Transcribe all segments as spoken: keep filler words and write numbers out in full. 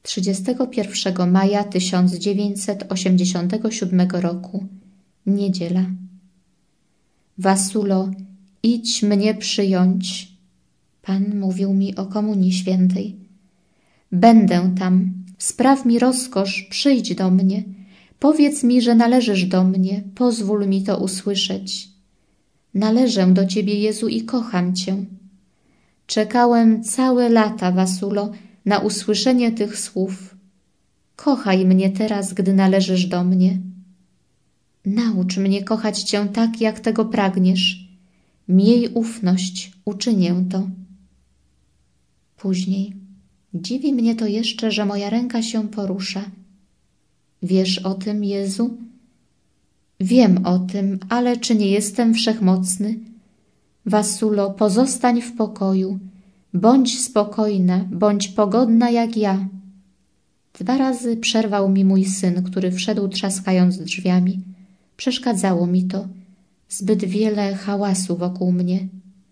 trzydziestego pierwszego maja tysiąc dziewięćset osiemdziesiątego siódmego roku, niedziela. Wasulo, idź mnie przyjąć. Pan mówił mi o Komunii Świętej. Będę tam, spraw mi rozkosz, przyjdź do mnie. Powiedz mi, że należysz do mnie, pozwól mi to usłyszeć. Należę do Ciebie, Jezu, i kocham Cię. Czekałem całe lata, Wasulo, na usłyszenie tych słów. Kochaj mnie teraz, gdy należysz do mnie. Naucz mnie kochać Cię tak, jak tego pragniesz. Miej ufność, uczynię to. Później. Dziwi mnie to jeszcze, że moja ręka się porusza. Wiesz o tym, Jezu? Wiem o tym, ale czy nie jestem wszechmocny? Wasulo, pozostań w pokoju. Bądź spokojna, bądź pogodna jak ja. Dwa razy przerwał mi mój syn, który wszedł trzaskając drzwiami. Przeszkadzało mi to. Zbyt wiele hałasu wokół mnie.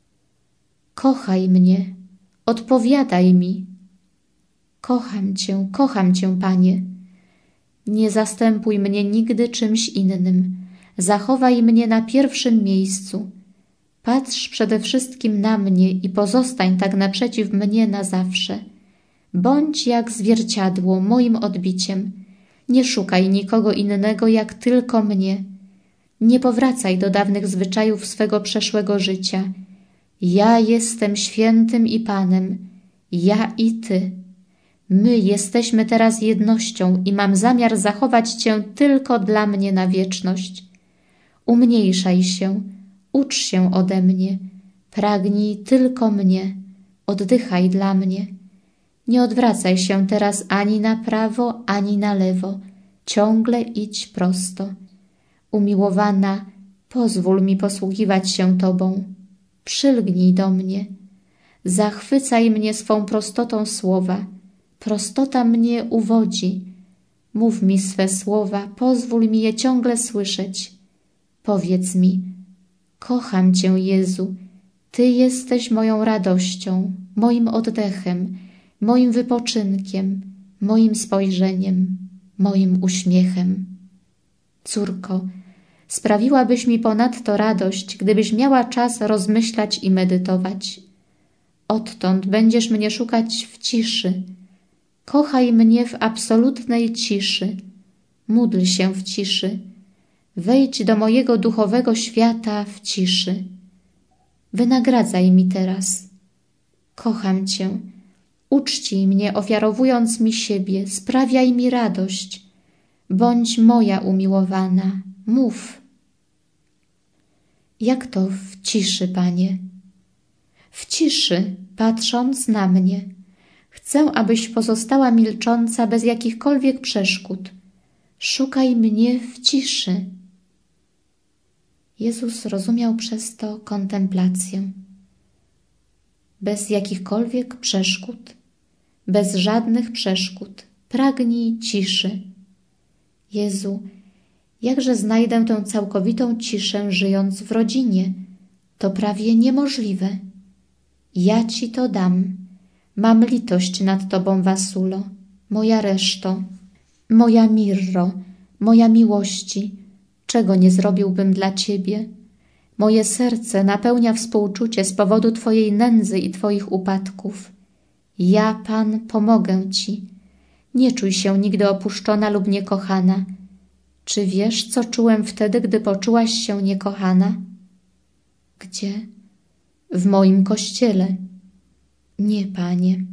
Kochaj mnie, odpowiadaj mi. Kocham Cię, kocham Cię, Panie. Nie zastępuj mnie nigdy czymś innym. Zachowaj mnie na pierwszym miejscu. Patrz przede wszystkim na mnie i pozostań tak naprzeciw mnie na zawsze. Bądź jak zwierciadło moim odbiciem. Nie szukaj nikogo innego jak tylko mnie. Nie powracaj do dawnych zwyczajów swego przeszłego życia. Ja jestem świętym i Panem. Ja i Ty. My jesteśmy teraz jednością i mam zamiar zachować Cię tylko dla mnie na wieczność. Umniejszaj się, ucz się ode mnie, pragnij tylko mnie, oddychaj dla mnie. Nie odwracaj się teraz ani na prawo, ani na lewo, ciągle idź prosto. Umiłowana, pozwól mi posługiwać się Tobą, przylgnij do mnie, zachwycaj mnie swą prostotą słowa. Prostota mnie uwodzi. Mów mi swe słowa, pozwól mi je ciągle słyszeć. Powiedz mi, kocham Cię, Jezu, Ty jesteś moją radością, moim oddechem, moim wypoczynkiem, moim spojrzeniem, moim uśmiechem. Córko, sprawiłabyś mi ponadto radość, gdybyś miała czas rozmyślać i medytować. Odtąd będziesz mnie szukać w ciszy. Kochaj mnie w absolutnej ciszy. Módl się w ciszy. Wejdź do mojego duchowego świata w ciszy. Wynagradzaj mi teraz. Kocham Cię. Uczcij mnie, ofiarowując mi siebie. Sprawiaj mi radość. Bądź moja umiłowana. Mów. Jak to w ciszy, Panie? W ciszy, patrząc na mnie. Chcę, abyś pozostała milcząca bez jakichkolwiek przeszkód. Szukaj mnie w ciszy. Jezus rozumiał przez to kontemplację. Bez jakichkolwiek przeszkód, bez żadnych przeszkód, pragnij ciszy. Jezu, jakże znajdę tę całkowitą ciszę, żyjąc w rodzinie? To prawie niemożliwe. Ja Ci to dam. Mam litość nad Tobą, Wasulo, moja reszto, moja Mirro, moja miłości, czego nie zrobiłbym dla Ciebie. Moje serce napełnia współczucie z powodu Twojej nędzy i Twoich upadków. Ja, Pan, pomogę Ci. Nie czuj się nigdy opuszczona lub niekochana. Czy wiesz, co czułem wtedy, gdy poczułaś się niekochana? Gdzie? W moim kościele. Nie, Panie.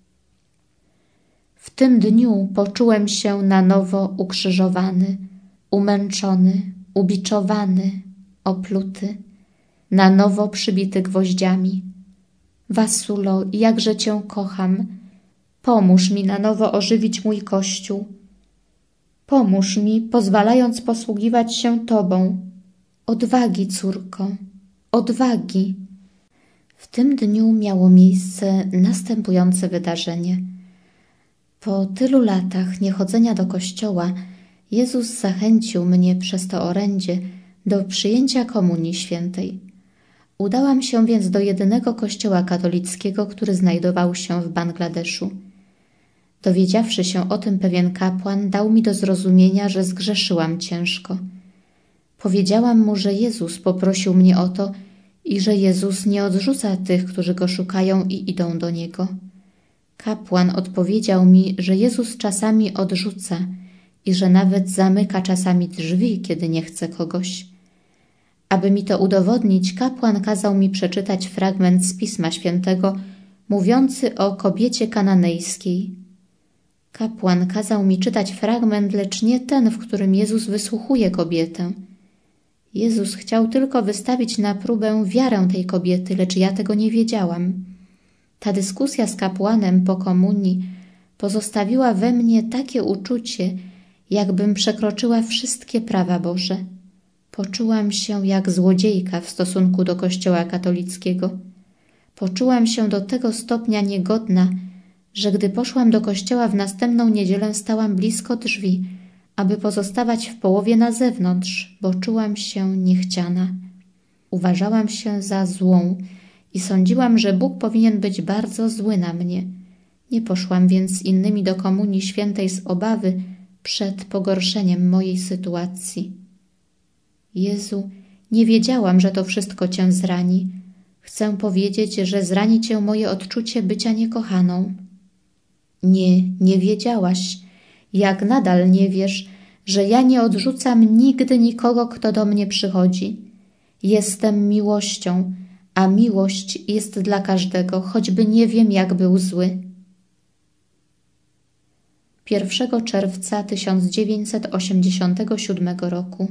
W tym dniu poczułem się na nowo ukrzyżowany, umęczony, ubiczowany, opluty, na nowo przybity gwoździami. Wasulo, jakże Cię kocham, pomóż mi na nowo ożywić mój Kościół. Pomóż mi, pozwalając posługiwać się Tobą. Odwagi, córko, odwagi. W tym dniu miało miejsce następujące wydarzenie. Po tylu latach niechodzenia do kościoła Jezus zachęcił mnie przez to orędzie do przyjęcia Komunii Świętej. Udałam się więc do jedynego kościoła katolickiego, który znajdował się w Bangladeszu. Dowiedziawszy się o tym, pewien kapłan dał mi do zrozumienia, że zgrzeszyłam ciężko. Powiedziałam mu, że Jezus poprosił mnie o to i że Jezus nie odrzuca tych, którzy Go szukają i idą do Niego. Kapłan odpowiedział mi, że Jezus czasami odrzuca i że nawet zamyka czasami drzwi, kiedy nie chce kogoś. Aby mi to udowodnić, kapłan kazał mi przeczytać fragment z Pisma Świętego mówiący o kobiecie kananejskiej. Kapłan kazał mi czytać fragment, lecz nie ten, w którym Jezus wysłuchuje kobietę. Jezus chciał tylko wystawić na próbę wiarę tej kobiety, lecz ja tego nie wiedziałam. Ta dyskusja z kapłanem po komunii pozostawiła we mnie takie uczucie, jakbym przekroczyła wszystkie prawa Boże. Poczułam się jak złodziejka w stosunku do Kościoła katolickiego. Poczułam się do tego stopnia niegodna, że gdy poszłam do kościoła w następną niedzielę, stałam blisko drzwi, aby pozostawać w połowie na zewnątrz, bo czułam się niechciana. Uważałam się za złą i sądziłam, że Bóg powinien być bardzo zły na mnie. Nie poszłam więc z innymi do komunii świętej z obawy przed pogorszeniem mojej sytuacji. Jezu, nie wiedziałam, że to wszystko Cię zrani. Chcę powiedzieć, że zrani Cię moje odczucie bycia niekochaną. Nie, nie wiedziałaś, jak nadal nie wiesz, że ja nie odrzucam nigdy nikogo, kto do mnie przychodzi. Jestem miłością, a miłość jest dla każdego, choćby nie wiem, jak był zły. pierwszego czerwca tysiąc dziewięćset osiemdziesiątego siódmego roku.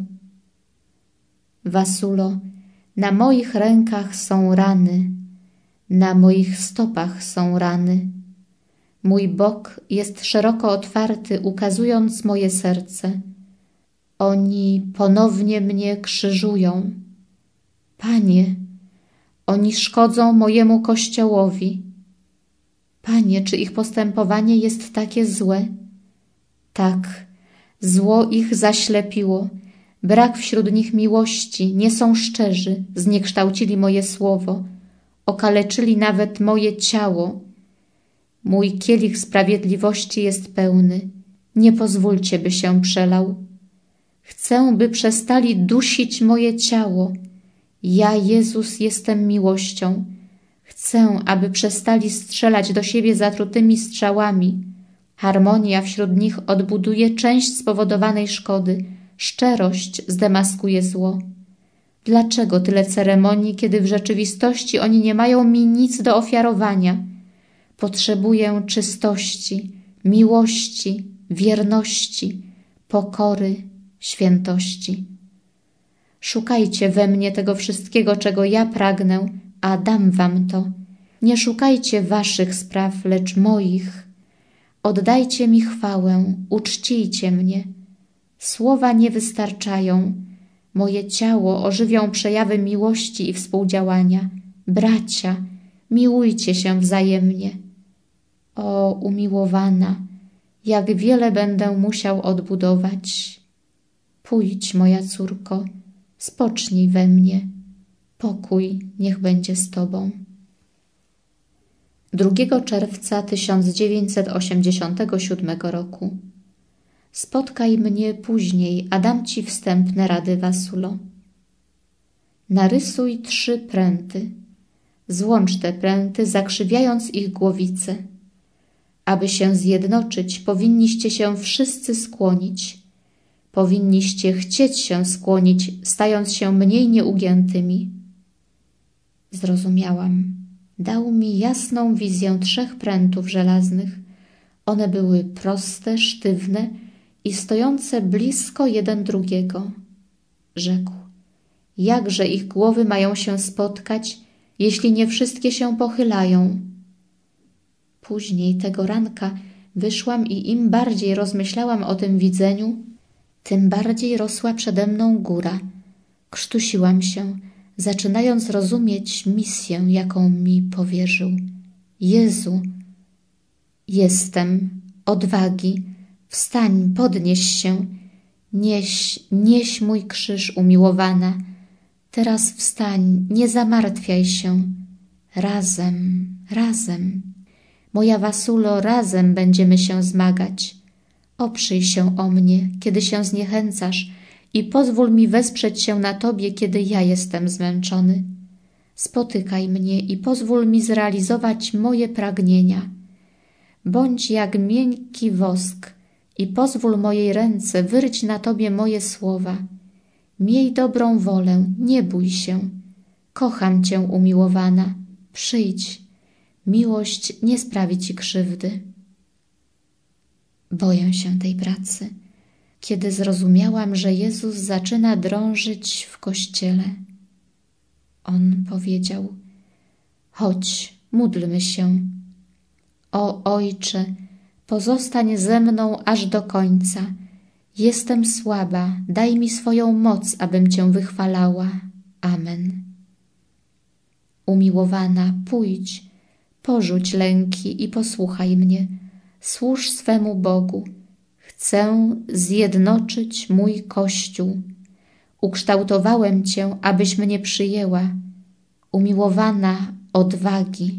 Wasulo, na moich rękach są rany, na moich stopach są rany. Mój bok jest szeroko otwarty, ukazując moje serce. Oni ponownie mnie krzyżują. Panie, oni szkodzą mojemu Kościołowi. Panie, czy ich postępowanie jest takie złe? Tak, zło ich zaślepiło. Brak wśród nich miłości, nie są szczerzy, zniekształcili moje słowo, okaleczyli nawet moje ciało. Mój kielich sprawiedliwości jest pełny, nie pozwólcie, by się przelał. Chcę, by przestali dusić moje ciało. Ja, Jezus, jestem miłością. Chcę, aby przestali strzelać do siebie zatrutymi strzałami. Harmonia wśród nich odbuduje część spowodowanej szkody. Szczerość zdemaskuje zło. Dlaczego tyle ceremonii, kiedy w rzeczywistości oni nie mają mi nic do ofiarowania? Potrzebuję czystości, miłości, wierności, pokory, świętości. Szukajcie we mnie tego wszystkiego, czego ja pragnę, a dam wam to. Nie szukajcie waszych spraw, lecz moich. Oddajcie mi chwałę, uczcijcie mnie. Słowa nie wystarczają. Moje ciało ożywią przejawy miłości i współdziałania. Bracia, miłujcie się wzajemnie. O, umiłowana, jak wiele będę musiał odbudować. Pójdź, moja córko, spocznij we mnie. Pokój niech będzie z Tobą. drugiego czerwca tysiąc dziewięćset osiemdziesiątego siódmego roku. Spotkaj mnie później, a dam Ci wstępne rady, Wasulo. Narysuj trzy pręty. Złącz te pręty, zakrzywiając ich głowice. Aby się zjednoczyć, powinniście się wszyscy skłonić. Powinniście chcieć się skłonić, stając się mniej nieugiętymi. Zrozumiałam. Dał mi jasną wizję trzech prętów żelaznych. One były proste, sztywne i stojące blisko jeden drugiego. Rzekł, jakże ich głowy mają się spotkać, jeśli nie wszystkie się pochylają. Później tego ranka wyszłam i im bardziej rozmyślałam o tym widzeniu, tym bardziej rosła przede mną góra. Krztusiłam się, zaczynając rozumieć misję, jaką mi powierzył. Jezu, jestem, odwagi, wstań, podnieś się, nieś, nieś mój krzyż, umiłowana. Teraz wstań, nie zamartwiaj się. Razem, razem. Moja Wasulo, razem będziemy się zmagać. Oprzyj się o mnie, kiedy się zniechęcasz i pozwól mi wesprzeć się na Tobie, kiedy ja jestem zmęczony. Spotykaj mnie i pozwól mi zrealizować moje pragnienia. Bądź jak miękki wosk i pozwól mojej ręce wyryć na Tobie moje słowa. Miej dobrą wolę, nie bój się. Kocham Cię, umiłowana. Przyjdź. Miłość nie sprawi Ci krzywdy. Boję się tej pracy, kiedy zrozumiałam, że Jezus zaczyna drążyć w kościele. On powiedział: chodź, módlmy się. O Ojcze, pozostań ze mną aż do końca. Jestem słaba, daj mi swoją moc, abym Cię wychwalała. Amen. Umiłowana, pójdź, porzuć lęki i posłuchaj mnie. Służ swemu Bogu. Chcę zjednoczyć mój Kościół. Ukształtowałem Cię, abyś mnie przyjęła. Umiłowana, odwagi.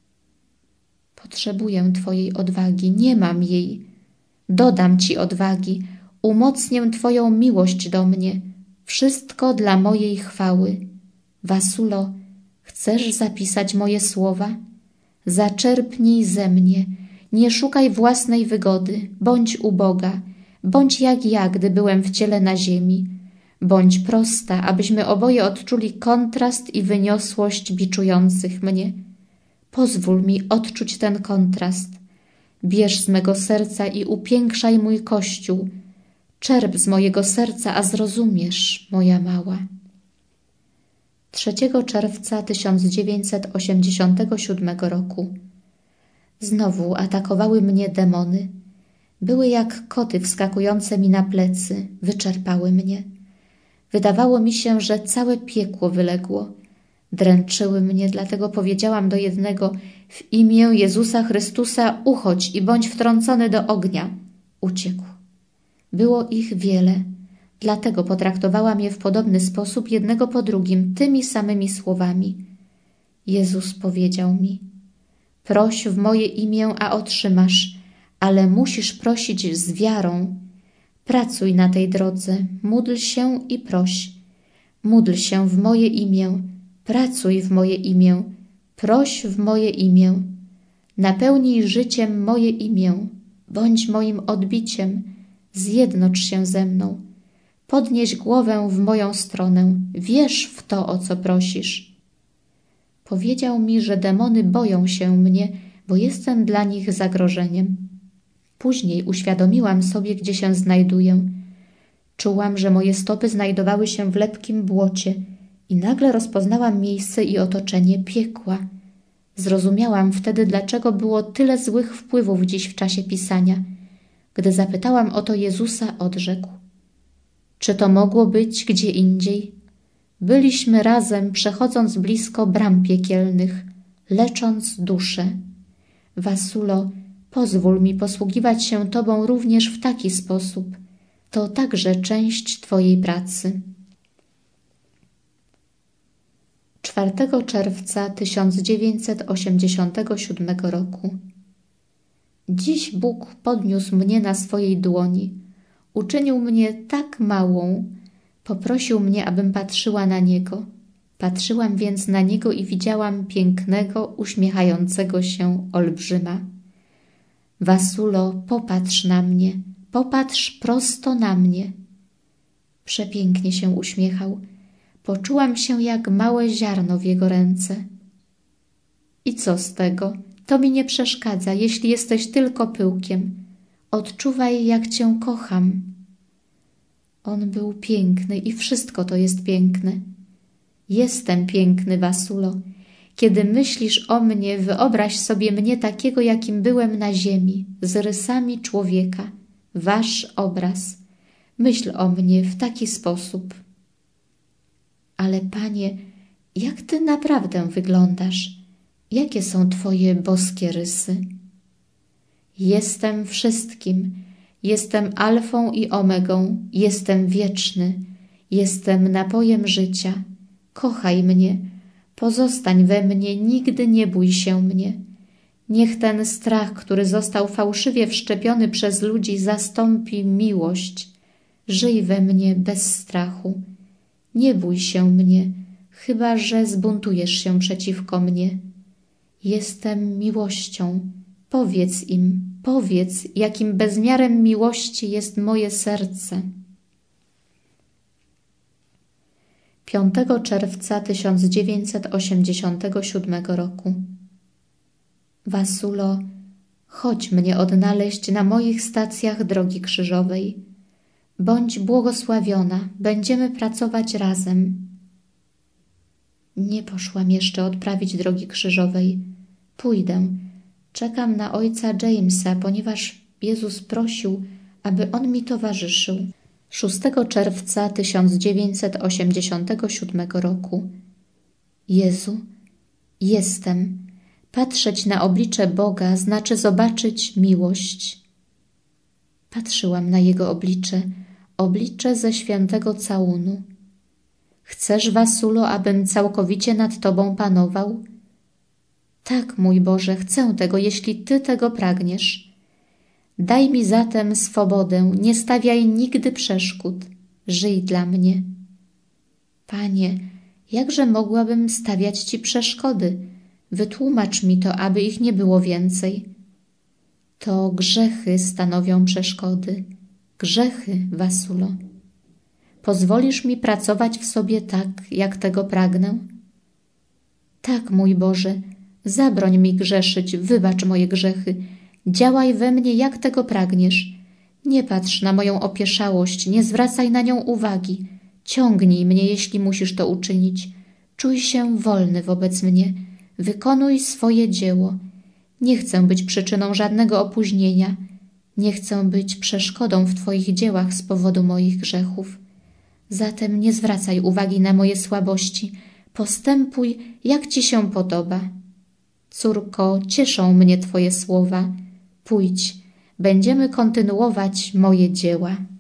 Potrzebuję Twojej odwagi, nie mam jej. Dodam Ci odwagi, umocnię Twoją miłość do mnie. Wszystko dla mojej chwały. Wasulo, chcesz zapisać moje słowa? Zaczerpnij ze mnie. Nie szukaj własnej wygody. Bądź uboga. Bądź jak ja, gdy byłem w ciele na ziemi. Bądź prosta, abyśmy oboje odczuli kontrast i wyniosłość biczujących mnie. Pozwól mi odczuć ten kontrast. Bierz z mego serca i upiększaj mój Kościół. Czerp z mojego serca, a zrozumiesz, moja mała. trzeciego czerwca tysiąc dziewięćset osiemdziesiątego siódmego roku. Znowu atakowały mnie demony. Były jak koty wskakujące mi na plecy, wyczerpały mnie. Wydawało mi się, że całe piekło wyległo. Dręczyły mnie, dlatego powiedziałam do jednego: w imię Jezusa Chrystusa uchodź i bądź wtrącony do ognia. Uciekł. Było ich wiele, dlatego potraktowałam je w podobny sposób, jednego po drugim, tymi samymi słowami. Jezus powiedział mi: proś w moje imię, a otrzymasz, ale musisz prosić z wiarą. Pracuj na tej drodze, módl się i proś. Módl się w moje imię, pracuj w moje imię, proś w moje imię. Napełnij życiem moje imię, bądź moim odbiciem, zjednocz się ze mną. Podnieś głowę w moją stronę, wierz w to, o co prosisz. Powiedział mi, że demony boją się mnie, bo jestem dla nich zagrożeniem. Później uświadomiłam sobie, gdzie się znajduję. Czułam, że moje stopy znajdowały się w lepkim błocie i nagle rozpoznałam miejsce i otoczenie piekła. Zrozumiałam wtedy, dlaczego było tyle złych wpływów dziś w czasie pisania. Gdy zapytałam o to Jezusa, odrzekł: czy to mogło być gdzie indziej? Byliśmy razem, przechodząc blisko bram piekielnych, lecząc duszę. Wasulo, pozwól mi posługiwać się Tobą również w taki sposób. To także część Twojej pracy. czwartego czerwca tysiąc dziewięćset osiemdziesiątego siódmego roku. Dziś Bóg podniósł mnie na swojej dłoni. Uczynił mnie tak małą, poprosił mnie, abym patrzyła na Niego. Patrzyłam więc na Niego i widziałam pięknego, uśmiechającego się olbrzyma. Wasulo, popatrz na mnie, popatrz prosto na mnie. Przepięknie się uśmiechał. Poczułam się jak małe ziarno w Jego ręce. I co z tego? To mi nie przeszkadza, jeśli jesteś tylko pyłkiem. Odczuwaj, jak Cię kocham. On był piękny i wszystko to jest piękne. Jestem piękny, Wasulo. Kiedy myślisz o mnie, wyobraź sobie mnie takiego, jakim byłem na ziemi, z rysami człowieka. Wasz obraz. Myśl o mnie w taki sposób. Ale Panie, jak Ty naprawdę wyglądasz? Jakie są Twoje boskie rysy? Jestem wszystkim. Jestem alfą i omegą. Jestem wieczny. Jestem napojem życia. Kochaj mnie. Pozostań we mnie. Nigdy nie bój się mnie. Niech ten strach, który został fałszywie wszczepiony przez ludzi, zastąpi miłość. Żyj we mnie bez strachu. Nie bój się mnie, chyba że zbuntujesz się przeciwko mnie. Jestem miłością. Powiedz im, powiedz, jakim bezmiarem miłości jest moje serce. piątego czerwca tysiąc dziewięćset osiemdziesiątego siódmego roku. Wasulo, chodź mnie odnaleźć na moich stacjach drogi krzyżowej. Bądź błogosławiona, będziemy pracować razem. Nie poszłam jeszcze odprawić drogi krzyżowej. Pójdę. Czekam na ojca Jamesa, ponieważ Jezus prosił, aby on mi towarzyszył. szóstego czerwca tysiąc dziewięćset osiemdziesiątego siódmego roku. Jezu, jestem. Patrzeć na oblicze Boga znaczy zobaczyć miłość. Patrzyłam na Jego oblicze, oblicze ze świętego całunu. Chcesz, Wasulo, abym całkowicie nad Tobą panował? Tak, mój Boże, chcę tego, jeśli Ty tego pragniesz. Daj mi zatem swobodę, nie stawiaj nigdy przeszkód. Żyj dla mnie. Panie, jakże mogłabym stawiać Ci przeszkody? Wytłumacz mi to, aby ich nie było więcej. To grzechy stanowią przeszkody. Grzechy, Wasulo. Pozwolisz mi pracować w sobie tak, jak tego pragnę? Tak, mój Boże, zabroń mi grzeszyć, wybacz moje grzechy. Działaj we mnie, jak tego pragniesz. Nie patrz na moją opieszałość, nie zwracaj na nią uwagi. Ciągnij mnie, jeśli musisz to uczynić. Czuj się wolny wobec mnie. Wykonuj swoje dzieło. Nie chcę być przyczyną żadnego opóźnienia. Nie chcę być przeszkodą w Twoich dziełach z powodu moich grzechów. Zatem nie zwracaj uwagi na moje słabości. Postępuj, jak Ci się podoba. Córko, cieszą mnie Twoje słowa. Pójdź, będziemy kontynuować moje dzieła.